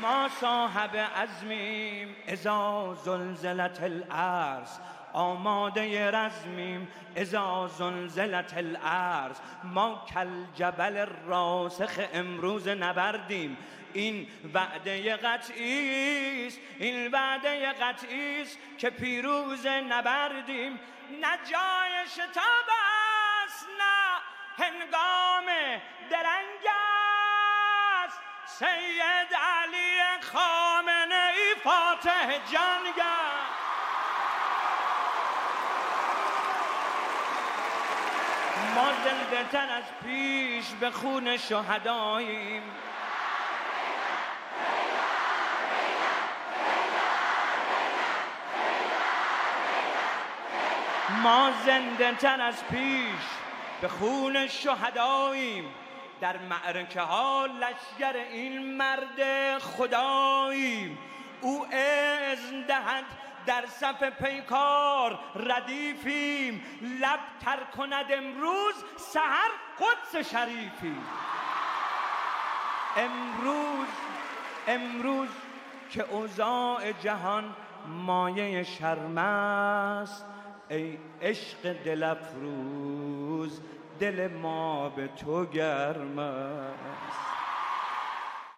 ما صاحب عزمیم اذا زلزلت الارض، آماده رزمیم اذا زلزلت الارض. ما کل جبل راسخ امروز نبردیم. این وعده قطعی است، این وعده قطعی است که پیروز نبردیم. نه جای شتاب است نه هنگام درنگ است، سید علی خامنه ای فاتح جنگ است. ما زنده تر از پیش به خون شهداییم. ما زنده تر از پیش به خون شهداییم. در معرکه ها لشگر این مرد خداییم. او اذن دهد در صف پیکار ردیفیم. لب تر کند امروز سحر قدس شریفیم. امروز که اوضاع جهان مایه شرم است، ای عشق دل افروز دل ما به تو گرم است.